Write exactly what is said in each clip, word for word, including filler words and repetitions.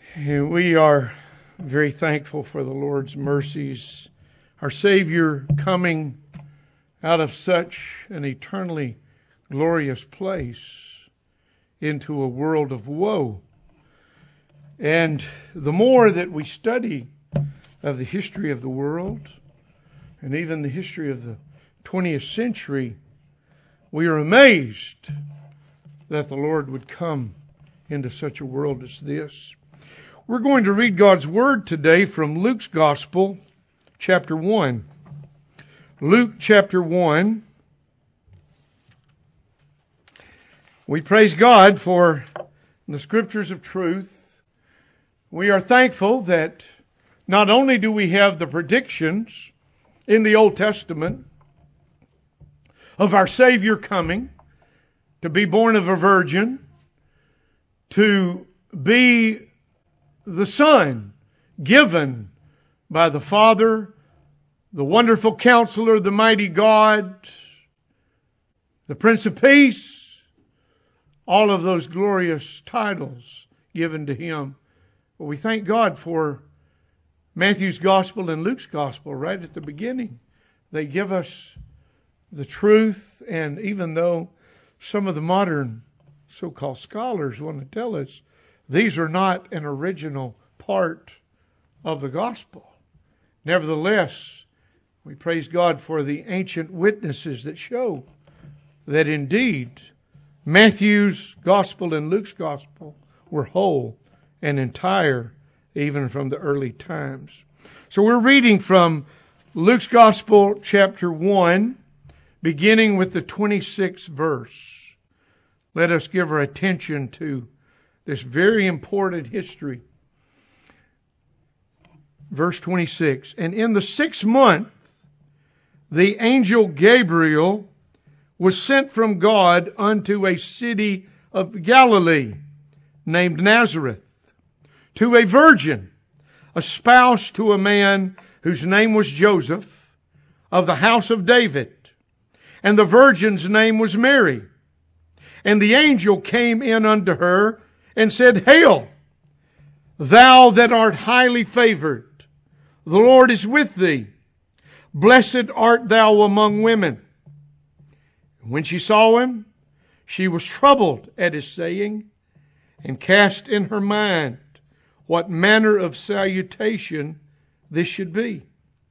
And we are very thankful for the Lord's mercies. Our Savior coming out of such an eternally glorious place into a world of woe. And the more that we study of the history of the world, and even the history of the twentieth century, we are amazed that the Lord would come into such a world as this. We're going to read God's Word today from Luke's Gospel, chapter one. Luke chapter one. We praise God for the Scriptures of truth. We are thankful that not only do we have the predictions in the Old Testament of our Savior coming, to be born of a virgin, to be the Son given by the Father, the wonderful Counselor, the mighty God, the Prince of Peace, all of those glorious titles given to Him. Well, we thank God for Matthew's Gospel and Luke's Gospel right at the beginning. They give us the truth, and even though some of the modern so-called scholars want to tell us these are not an original part of the gospel, nevertheless, we praise God for the ancient witnesses that show that indeed Matthew's Gospel and Luke's Gospel were whole and entire even from the early times. So we're reading from Luke's Gospel chapter one, beginning with the twenty-sixth verse. Let us give our attention to this very important history. Verse twenty-six, and in the sixth month, the angel Gabriel was sent from God unto a city of Galilee named Nazareth, to a virgin, espoused to a man whose name was Joseph, of the house of David. And the virgin's name was Mary. And the angel came in unto her and said, Hail, thou that art highly favored, the Lord is with thee. Blessed art thou among women. When she saw him, she was troubled at his saying, and cast in her mind what manner of salutation this should be.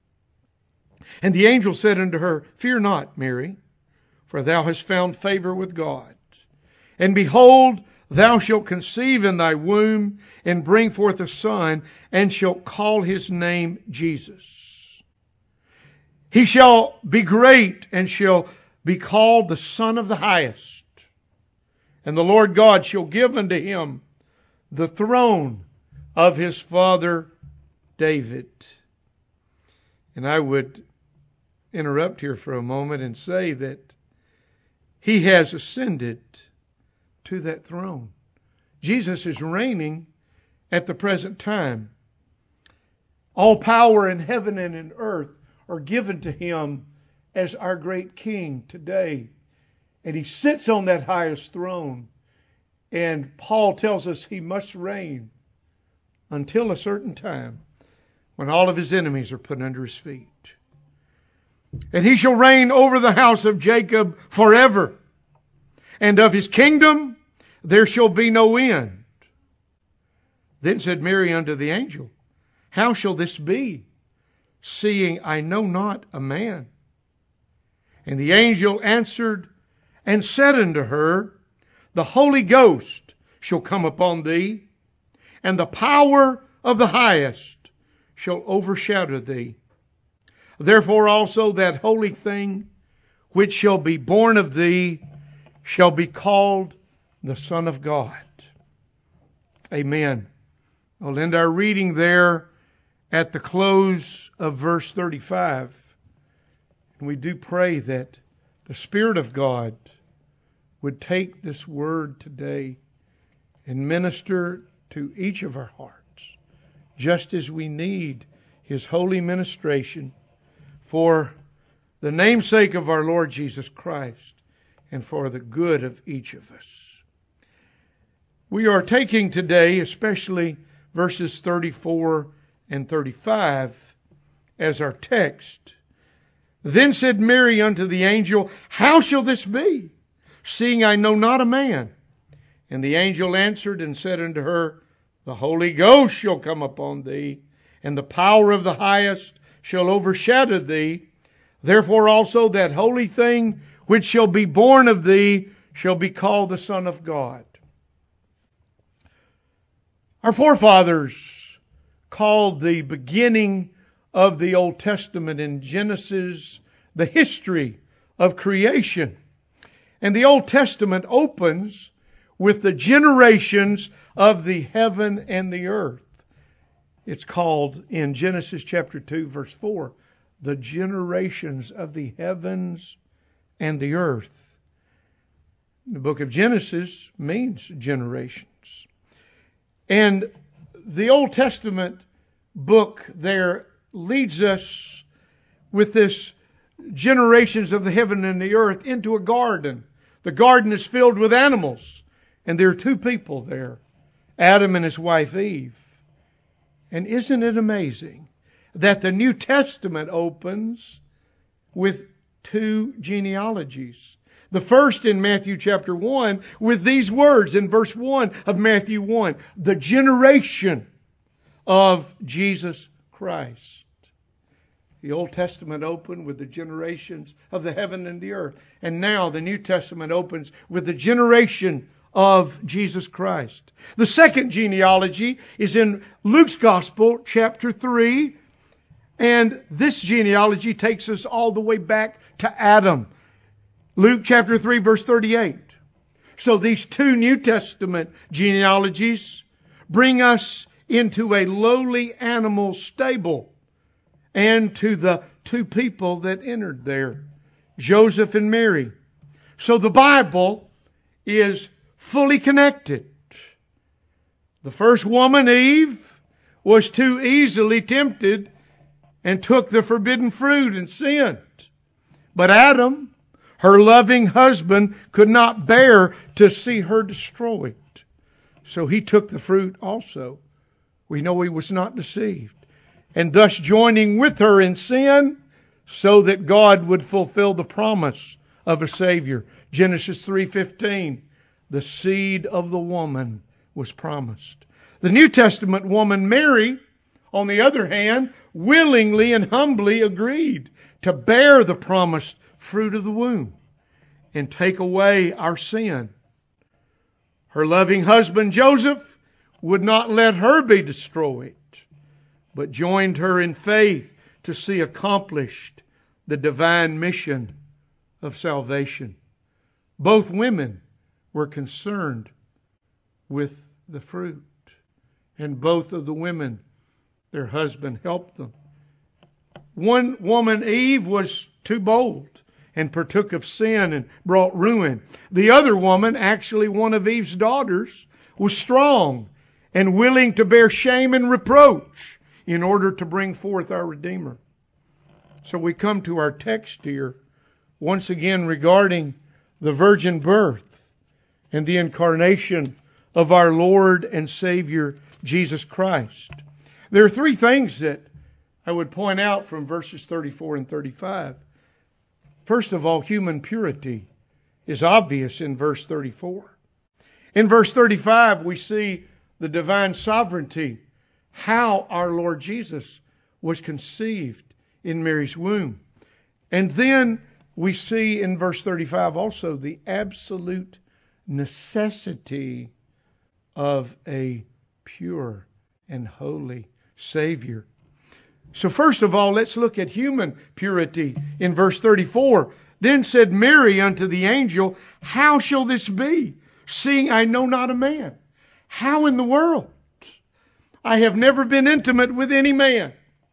And the angel said unto her, Fear not, Mary, for thou hast found favor with God. And behold, thou shalt conceive in thy womb, and bring forth a son, and shalt call his name Jesus. He shall be great, and shall be called the Son of the Highest. And the Lord God shall give unto him the throne of his father David. And I would interrupt here for a moment and say that he has ascended to that throne. Jesus is reigning at the present time. All power in heaven and in earth are given to him as our great King today. And he sits on that highest throne. And Paul tells us he must reign until a certain time when all of his enemies are put under his feet. And he shall reign over the house of Jacob forever. And of his kingdom there shall be no end. Then said Mary unto the angel, How shall this be, seeing I know not a man? And the angel answered and said unto her, The Holy Ghost shall come upon thee, and the power of the highest shall overshadow thee. Therefore also that holy thing which shall be born of thee shall be called the Son of God. Amen. We'll end our reading there at the close of verse thirty-five. And we do pray that the Spirit of God would take this word today and minister to each of our hearts, just as we need His holy ministration for the namesake of our Lord Jesus Christ and for the good of each of us. We are taking today, especially verses thirty-four and thirty-five as our text. Then said Mary unto the angel, How shall this be, seeing I know not a man? And the angel answered and said unto her, The Holy Ghost shall come upon thee, and the power of the highest shall overshadow thee. Therefore also that holy thing which shall be born of thee shall be called the Son of God. Our forefathers called the beginning of the Old Testament in Genesis the history of creation. And the Old Testament opens with the generations of the heaven and the earth. It's called in Genesis chapter two, verse four, the generations of the heavens and the earth. The book of Genesis means generations. And the Old Testament book there leads us with this generations of the heaven and the earth into a garden. The garden is filled with animals. And there are two people there, Adam and his wife Eve. And isn't it amazing that the New Testament opens with two genealogies? The first in Matthew chapter one with these words in verse one of Matthew one, the generation of Jesus Christ. The Old Testament opened with the generations of the heaven and the earth. And now the New Testament opens with the generation of Jesus Christ. The second genealogy is in Luke's Gospel, chapter three. And this genealogy takes us all the way back to Adam. Luke chapter three, verse thirty-eight. So these two New Testament genealogies bring us into a lowly animal stable and to the two people that entered there, Joseph and Mary. So the Bible is fully connected. The first woman, Eve, was too easily tempted and took the forbidden fruit and sinned. But Adam, her loving husband, could not bear to see her destroyed. So he took the fruit also. We know he was not deceived. And thus joining with her in sin, so that God would fulfill the promise of a Savior. Genesis three fifteen. The seed of the woman was promised. The New Testament woman, Mary, on the other hand, willingly and humbly agreed to bear the promised fruit of the womb and take away our sin. Her loving husband, Joseph, would not let her be destroyed, but joined her in faith to see accomplished the divine mission of salvation. Both women were concerned with the fruit. And both of the women, their husband helped them. One woman, Eve, was too bold and partook of sin and brought ruin. The other woman, actually one of Eve's daughters, was strong and willing to bear shame and reproach in order to bring forth our Redeemer. So we come to our text here, once again regarding the virgin birth and the incarnation of our Lord and Savior, Jesus Christ. There are three things that I would point out from verses thirty-four and thirty-five. First of all, human purity is obvious in verse thirty-four. In verse thirty-five, we see the divine sovereignty, how our Lord Jesus was conceived in Mary's womb. And then we see in verse thirty-five also the absolute necessity of a pure and holy Savior. So first of all, let's look at human purity in verse thirty-four. Then said Mary unto the angel, How shall this be, seeing I know not a man? How in the world? I have never been intimate with any man.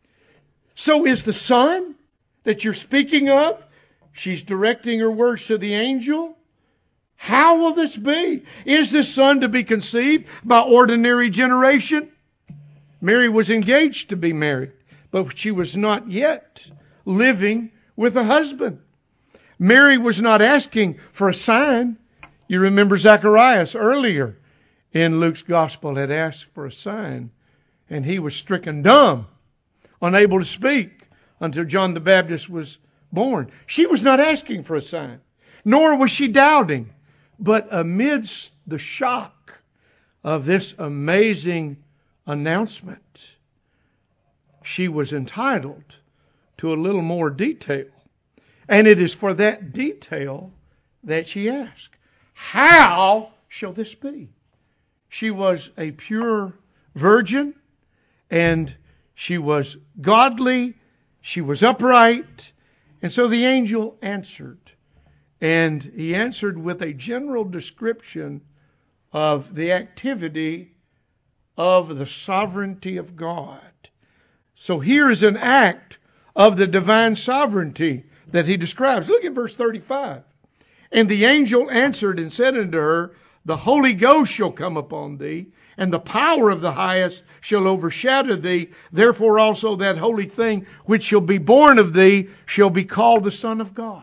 So is the Son that you're speaking of? She's directing her words to the angel. How will this be? Is this Son to be conceived by ordinary generation? Mary was engaged to be married, but she was not yet living with a husband. Mary was not asking for a sign. You remember Zacharias earlier in Luke's Gospel had asked for a sign And he was stricken dumb, unable to speak until John the Baptist was born. She was not asking for a sign, nor was she doubting. But amidst the shock of this amazing announcement, she was entitled to a little more detail. And it is for that detail that she asked, how shall this be? She was a pure virgin, and she was godly, she was upright. And so the angel answered. And he answered with a general description of the activity of the sovereignty of God. So here is an act of the divine sovereignty that he describes. Look at verse thirty-five. And the angel answered and said unto her, the Holy Ghost shall come upon thee, and the power of the highest shall overshadow thee. Therefore also that holy thing which shall be born of thee shall be called the Son of God.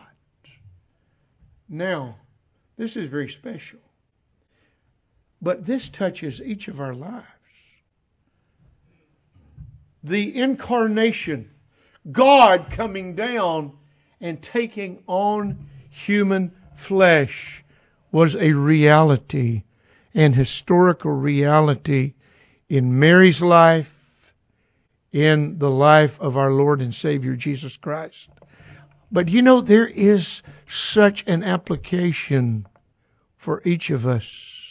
Now, this is very special. But this touches each of our lives. The incarnation, God coming down and taking on human flesh, was a reality, an historical reality in Mary's life, in the life of our Lord and Savior Jesus Christ. But you know, there is such an application for each of us,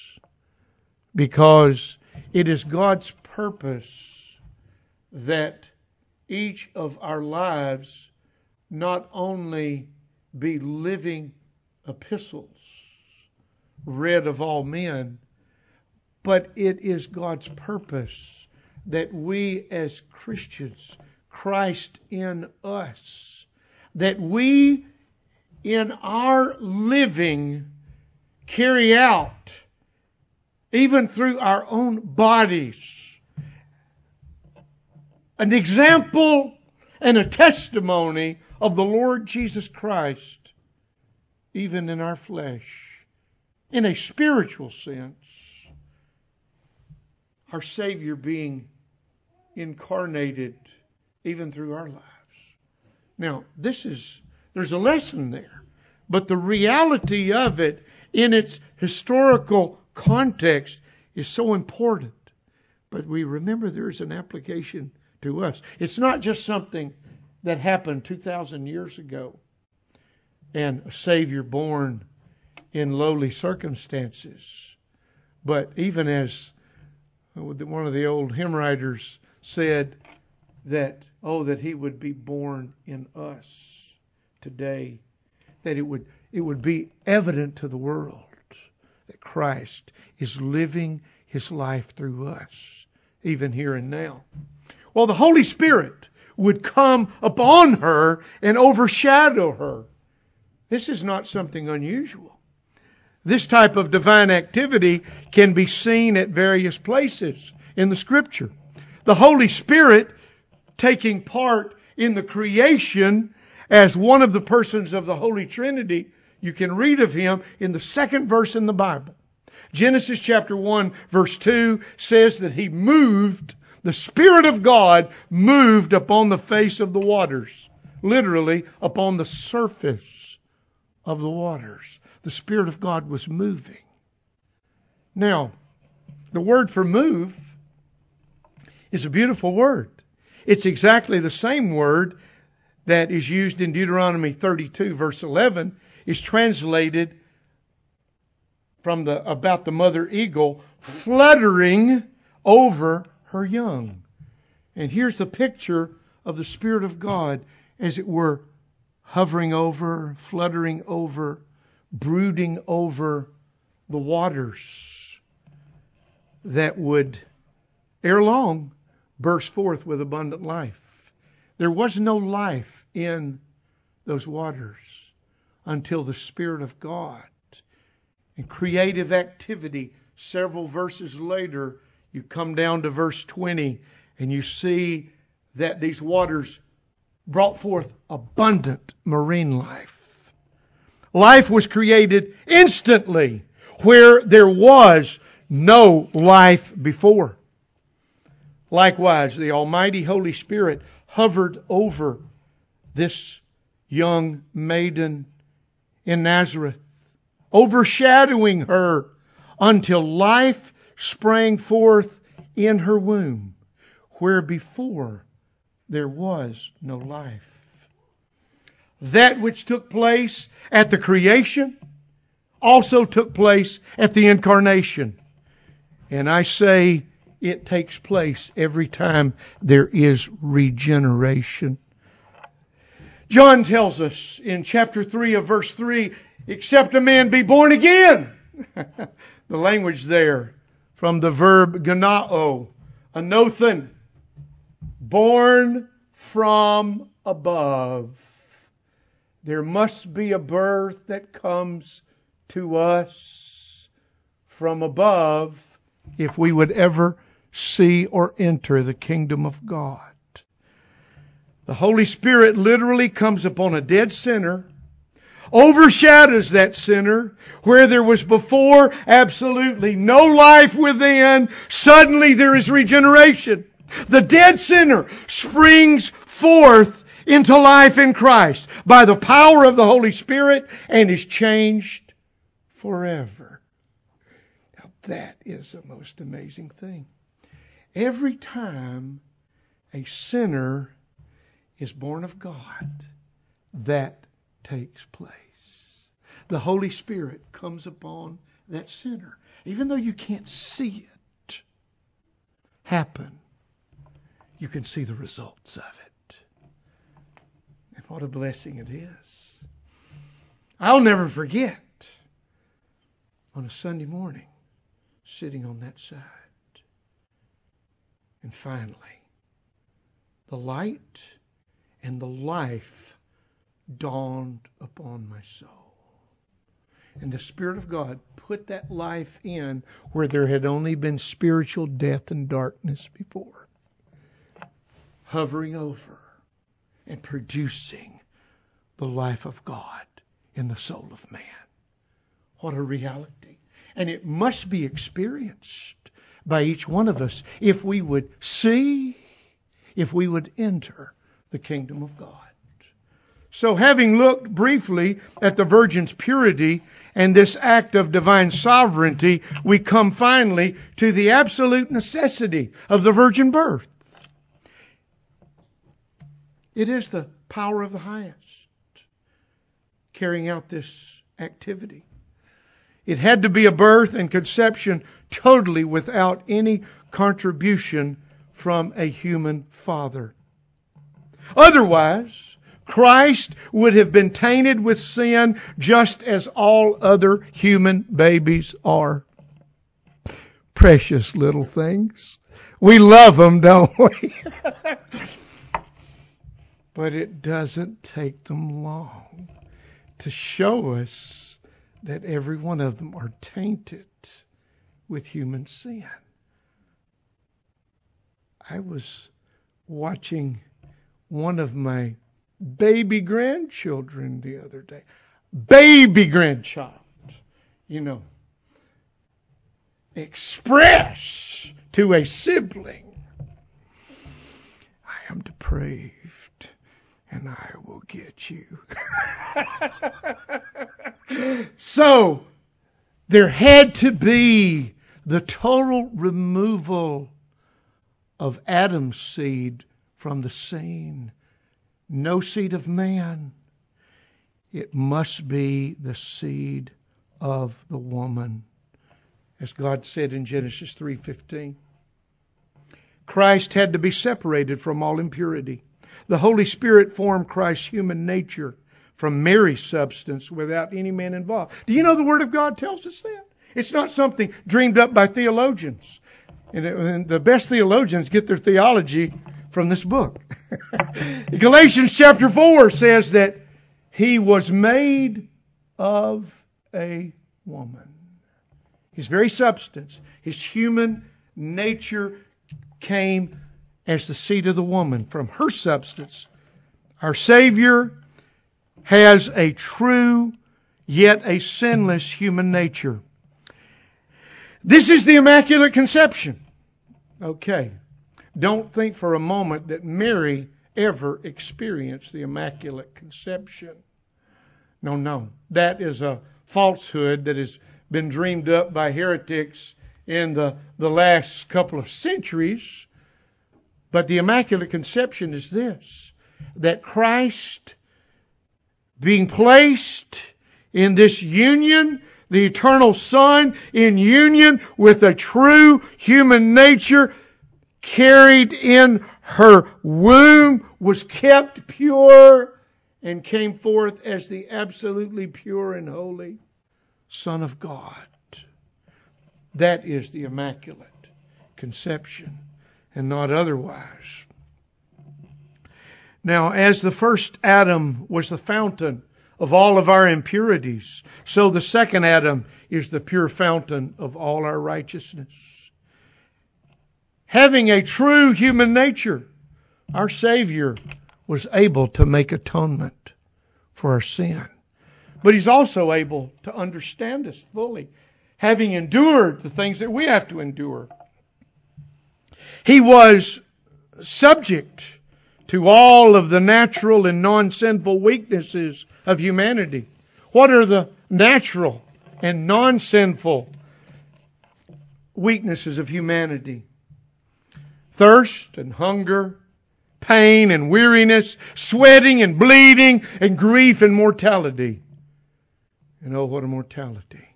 because it is God's purpose that each of our lives not only be living epistles read of all men, but it is God's purpose that we as Christians, Christ in us, that we in our living carry out, even through our own bodies, an example and a testimony of the Lord Jesus Christ, even in our flesh. In a spiritual sense, our Savior being incarnated even through our lives. Now, this is, there's a lesson there, but the reality of it in its historical context is so important. But we remember there's an application to us. It's not just something that happened two thousand years ago and a Savior born in lowly circumstances. But even as one of the old hymn writers said, that, oh, that He would be born in us today, that it would, it would be evident to the world that Christ is living His life through us, even here and now. Well, the Holy Spirit would come upon her and overshadow her. This is not something unusual. This type of divine activity can be seen at various places in the Scripture. The Holy Spirit taking part in the creation as one of the persons of the Holy Trinity. You can read of Him in the second verse in the Bible. Genesis chapter one verse two says that He moved, the Spirit of God moved upon the face of the waters. Literally, upon the surface of the waters. The Spirit of God was moving. Now, the word for move is a beautiful word. It's exactly the same word that is used in Deuteronomy thirty-two verse eleven, is translated from the about the mother eagle fluttering over her young. And here's the picture of the Spirit of God, as it were, hovering over, fluttering over, brooding over the waters that would, ere long, burst forth with abundant life. There was no life in those waters until the Spirit of God and creative activity. Several verses later, you come down to verse twenty and you see that these waters brought forth abundant marine life. Life was created instantly where there was no life before. Likewise, the Almighty Holy Spirit hovered over this young maiden in Nazareth, overshadowing her until life sprang forth in her womb, where before there was no life. That which took place at the creation also took place at the incarnation. And I say it takes place every time there is regeneration. John tells us in chapter three of verse three, except a man be born again. The language there from the verb ganao, anothen, born from above. There must be a birth that comes to us from above if we would ever see or enter the kingdom of God. The Holy Spirit literally comes upon a dead sinner, overshadows that sinner, where there was before absolutely no life within. Suddenly there is regeneration. The dead sinner springs forth into life in Christ by the power of the Holy Spirit and is changed forever. Now that is the most amazing thing. Every time a sinner is born of God, that takes place. The Holy Spirit comes upon that sinner. Even though you can't see it happen, you can see the results of it. And what a blessing it is. I'll never forget on a Sunday morning sitting on that side. And finally, the light and the life dawned upon my soul. And the Spirit of God put that life in where there had only been spiritual death and darkness before, hovering over and producing the life of God in the soul of man. What a reality. And it must be experienced by each one of us if we would see, if we would enter the kingdom of God. So having looked briefly at the virgin's purity and this act of divine sovereignty, we come finally to the absolute necessity of the virgin birth. It is the power of the highest carrying out this activity. It had to be a birth and conception totally without any contribution from a human father. Otherwise, Christ would have been tainted with sin just as all other human babies are. Precious little things. We love them, don't we? But it doesn't take them long to show us that every one of them are tainted with human sin. I was watching one of my baby grandchildren the other day. Baby grandchild. You know. Express to a sibling, I am depraved and I will get you. So, there had to be the total removal of Adam's seed from the scene. No seed of man. It must be the seed of the woman. As God said in Genesis three fifteen. Christ had to be separated from all impurity. The Holy Spirit formed Christ's human nature from Mary's substance without any man involved. Do you know the Word of God tells us that? It's not something dreamed up by theologians. And, it, and the best theologians get their theology from this book. Galatians chapter four says that He was made of a woman. His very substance, His human nature came as the seed of the woman. From her substance, our Savior has a true yet a sinless human nature. This is the Immaculate Conception. Okay. don't think for a moment that Mary ever experienced the Immaculate Conception. No, no. That is a falsehood that has been dreamed up by heretics in the, the last couple of centuries. But the Immaculate Conception is this, that Christ being placed in this union, the eternal Son in union with a true human nature, carried in her womb, was kept pure, and came forth as the absolutely pure and holy Son of God. That is the Immaculate Conception, and not otherwise. Now, as the first Adam was the fountain of all of our impurities, so the second Adam is the pure fountain of all our righteousness. Having a true human nature, our Savior was able to make atonement for our sin. But He's also able to understand us fully, having endured the things that we have to endure. He was subject to all of the natural and non-sinful weaknesses of humanity. What are the natural and non-sinful weaknesses of humanity? Thirst and hunger, pain and weariness, sweating and bleeding, and grief and mortality. And oh, what a mortality.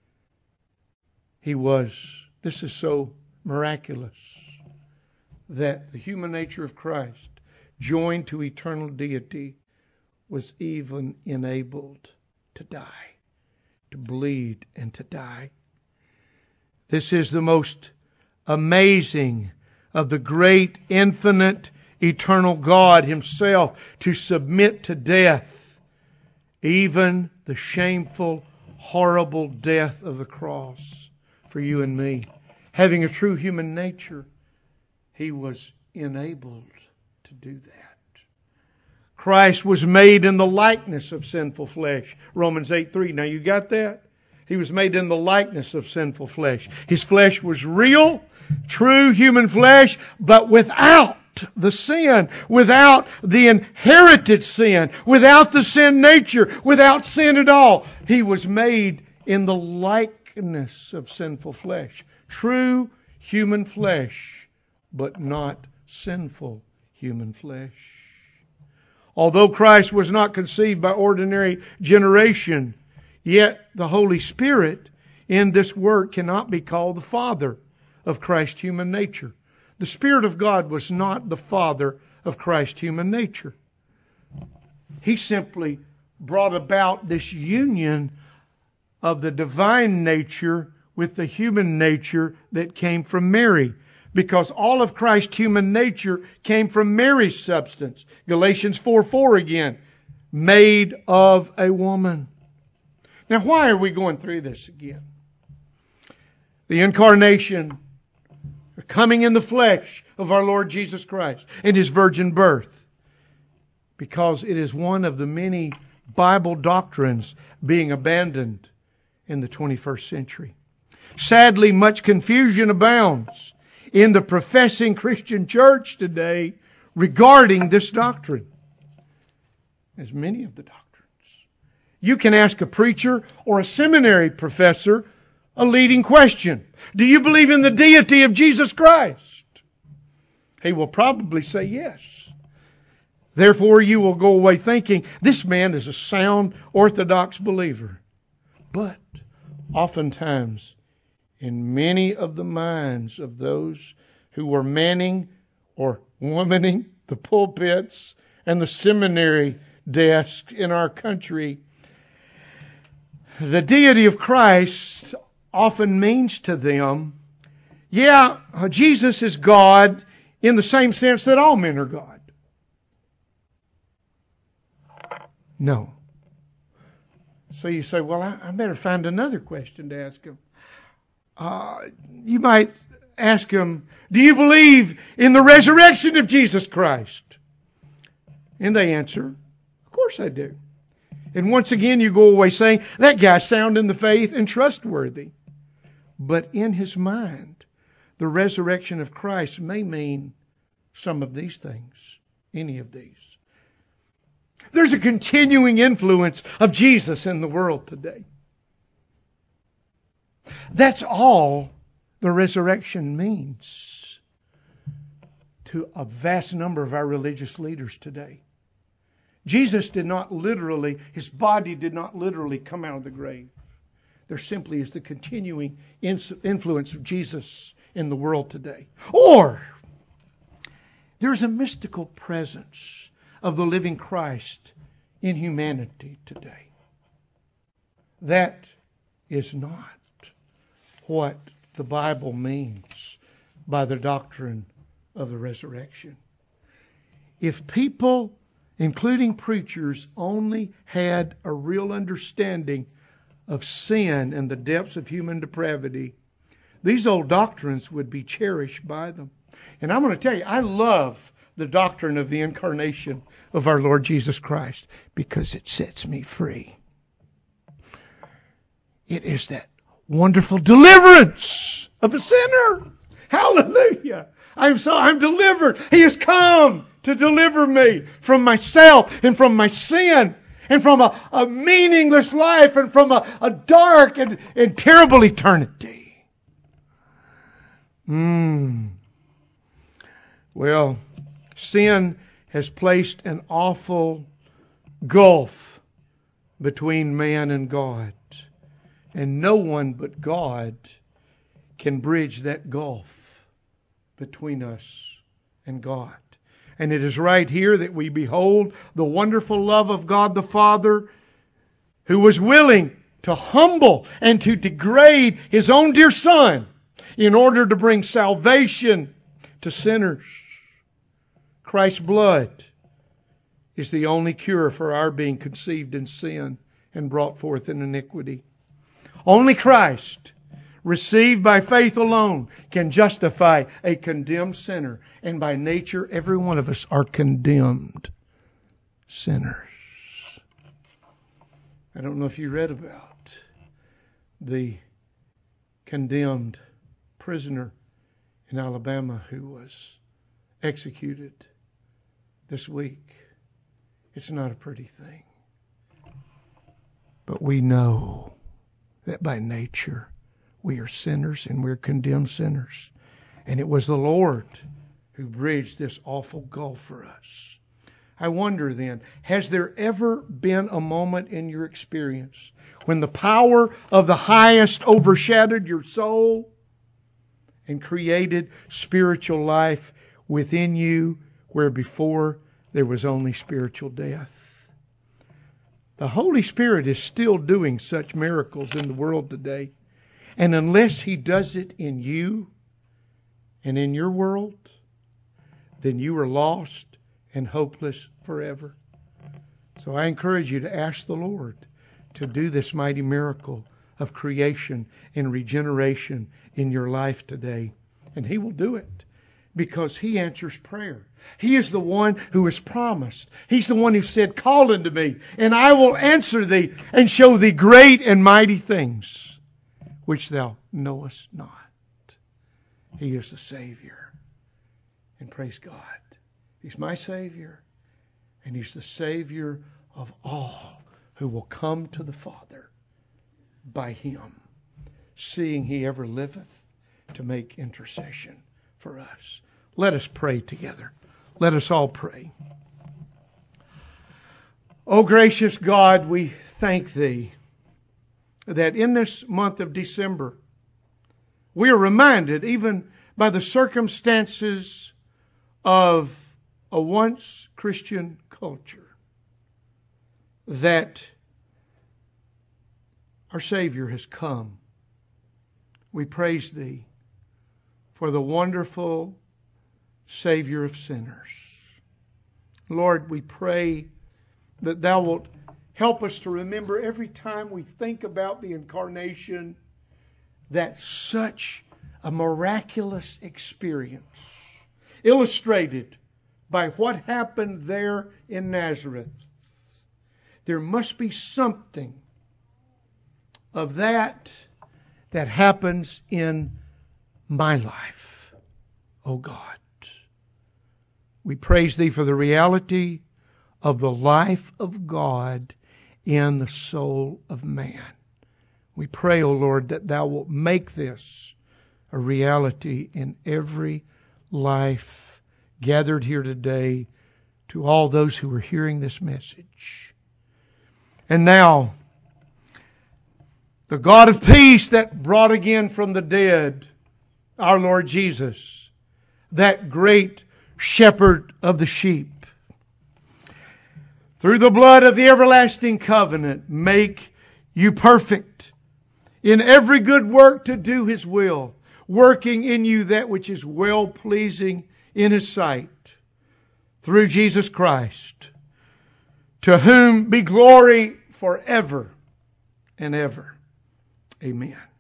He was, this is so miraculous, that the human nature of Christ, joined to eternal deity, was even enabled to die, to bleed and to die. This is the most amazing of the great, infinite, eternal God Himself, to submit to death, even the shameful, horrible death of the cross for you and me. Having a true human nature, He was enabled to do that. Christ was made in the likeness of sinful flesh. Romans eight three. Now you got that? He was made in the likeness of sinful flesh. His flesh was real, true human flesh, but without the sin, without the inherited sin, without the sin nature, without sin at all. He was made in the likeness of sinful flesh. True human flesh, but not sinful human flesh. Although Christ was not conceived by ordinary generation, yet the Holy Spirit in this work cannot be called the Father of Christ's human nature. The Spirit of God was not the Father of Christ's human nature. He simply brought about this union of the divine nature with the human nature that came from Mary, because all of Christ's human nature came from Mary's substance. Galatians four four again, made of a woman. Now, why are we going through this again? The incarnation, the coming in the flesh of our Lord Jesus Christ, and His virgin birth, because it is one of the many Bible doctrines being abandoned in the twenty-first century. Sadly, much confusion abounds in the professing Christian church today regarding this doctrine, as many of the doctrines. You can ask a preacher or a seminary professor a leading question. Do you believe in the deity of Jesus Christ? He will probably say yes. Therefore, you will go away thinking, this man is a sound Orthodox believer. But oftentimes, in many of the minds of those who were manning or womaning the pulpits and the seminary desk in our country, the deity of Christ often means to them, yeah, Jesus is God in the same sense that all men are God. No. So you say, well, I, I better find another question to ask him. Uh, you might ask him, do you believe in the resurrection of Jesus Christ? And they answer, of course I do. And once again you go away saying, that guy's sound in the faith and trustworthy. But in his mind, the resurrection of Christ may mean some of these things, any of these. There's a continuing influence of Jesus in the world today. That's all the resurrection means to a vast number of our religious leaders today. Jesus did not literally, His body did not literally come out of the grave. There simply is the continuing influence of Jesus in the world today. Or there's a mystical presence of the living Christ in humanity today. That is not what the Bible means by the doctrine of the resurrection. If people, including preachers, only had a real understanding of sin and the depths of human depravity, these old doctrines would be cherished by them. And I'm going to tell you, I love the doctrine of the incarnation of our Lord Jesus Christ because it sets me free. It is that wonderful deliverance of a sinner. Hallelujah. I'm so, I'm delivered. He has come to deliver me from myself and from my sin and from a, a meaningless life and from a, a dark and, and terrible eternity. Hmm. Well, sin has placed an awful gulf between man and God. And no one but God can bridge that gulf between us and God. And it is right here that we behold the wonderful love of God the Father, who was willing to humble and to degrade His own dear Son in order to bring salvation to sinners. Christ's blood is the only cure for our being conceived in sin and brought forth in iniquity. Only Christ, received by faith alone, can justify a condemned sinner. And by nature, every one of us are condemned sinners. I don't know if you read about the condemned prisoner in Alabama who was executed this week. It's not a pretty thing. But we know that by nature we are sinners and we're condemned sinners. And it was the Lord who bridged this awful gulf for us. I wonder then, has there ever been a moment in your experience when the power of the highest overshadowed your soul and created spiritual life within you where before there was only spiritual death? The Holy Spirit is still doing such miracles in the world today. And unless He does it in you and in your world, then you are lost and hopeless forever. So I encourage you to ask the Lord to do this mighty miracle of creation and regeneration in your life today. And He will do it because He answers prayer. He is the one who has promised. He's the one who said, "Call unto me, and I will answer thee and show thee great and mighty things which thou knowest not." He is the Savior. And praise God, He's my Savior, and He's the Savior of all who will come to the Father by Him, seeing He ever liveth to make intercession for us. Let us pray together. Let us all pray. O gracious God, we thank Thee that in this month of December, we are reminded, even by the circumstances of a once Christian culture, that our Savior has come. We praise Thee for the wonderful Savior of sinners. Lord, we pray that Thou wilt help us to remember every time we think about the incarnation that such a miraculous experience, illustrated by what happened there in Nazareth, there must be something of that that happens in my life, oh God. We praise Thee for the reality of the life of God in the soul of man. We pray, O Lord, that Thou wilt make this a reality in every life gathered here today, to all those who are hearing this message. And now, the God of peace that brought again from the dead our Lord Jesus, that great shepherd of the sheep, through the blood of the everlasting covenant, make you perfect in every good work to do His will, working in you that which is well-pleasing in His sight, through Jesus Christ, to whom be glory forever and ever. Amen.